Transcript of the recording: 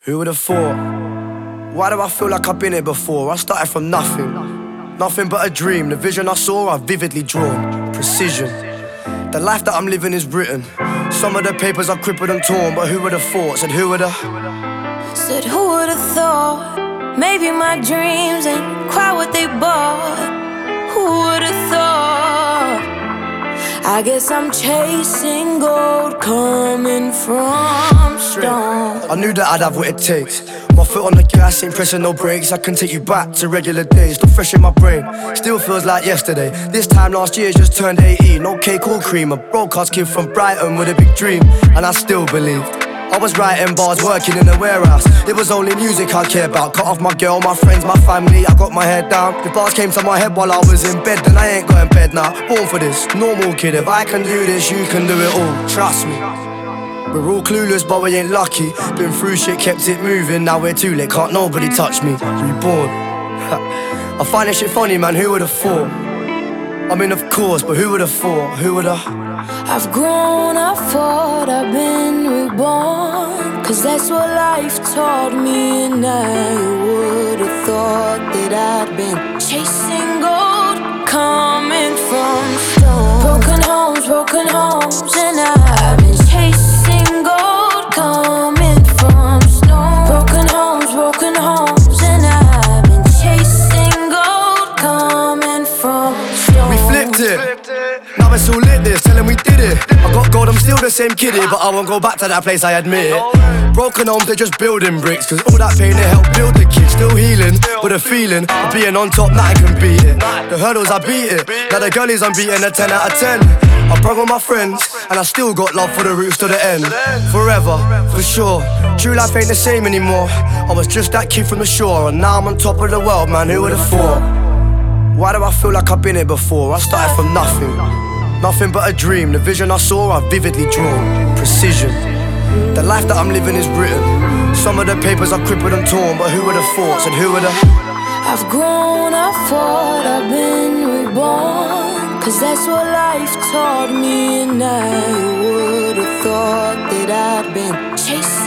Who would have thought? Why do I feel like I've been here before? I started from nothing, nothing but a dream. The vision I saw, I've vividly drawn. Precision. The life that I'm living is written. Some of the papers are crippled and torn, but who would have thought? Said who would have? Said who would have thought? Maybe my dreams ain't quite what they bought. Who would have thought? I guess I'm chasing gold coming from stone. I knew that I'd have what it takes. My foot on the gas, ain't pressing no brakes. I can take you back to regular days, still fresh in my brain. Still feels like yesterday. This time last year just turned 18. No cake or cream, a broadcast kid from Brighton with a big dream. And I still believed. I was writing bars, working in a warehouse. It was only music I cared about. Cut off my girl, my friends, my family. I got my head down. The bars came to my head while I was in bed, then I ain't got in bed now. Born for this, normal kid. If I can do this, you can do it all. Trust me. We're all clueless, but we ain't lucky. Been through shit, kept it moving. Now we're too late, can't nobody touch me. Reborn. I find this shit funny, man. Who would have thought? I mean, of course, but who would have thought? Who would have? I've grown, I thought I've been reborn, 'cause that's what life taught me. And I would have thought that I'd been chasing gold coming from stone. Broken homes, and I've been chasing gold coming from stone. Broken homes, and I've been chasing gold coming from stone. We flipped it. Now it's all lit this, tell 'em we did it. I got gold, I'm still the same kiddie, but I won't go back to that place, I admit it. Broken homes, they're just building bricks, 'cause all that pain, they help build the kids. Still healing, with a feeling of being on top, nothing can beat it. The hurdles, I beat it. Now the girlies, I'm beating a 10 out of 10. I brung all my friends, and I still got love for the roots to the end. Forever, for sure. True life ain't the same anymore. I was just that kid from the shore, and now I'm on top of the world, man, who would have thought? Why do I feel like I've been here before? I started from nothing, nothing but a dream. The vision I saw, I've vividly drawn. Precision. The life that I'm living is written. Some of the papers are crippled and torn, but who would have thought? Said who would have? I've grown, I thought I've been reborn, 'cause that's what life taught me. And I would have thought that I'd been chasing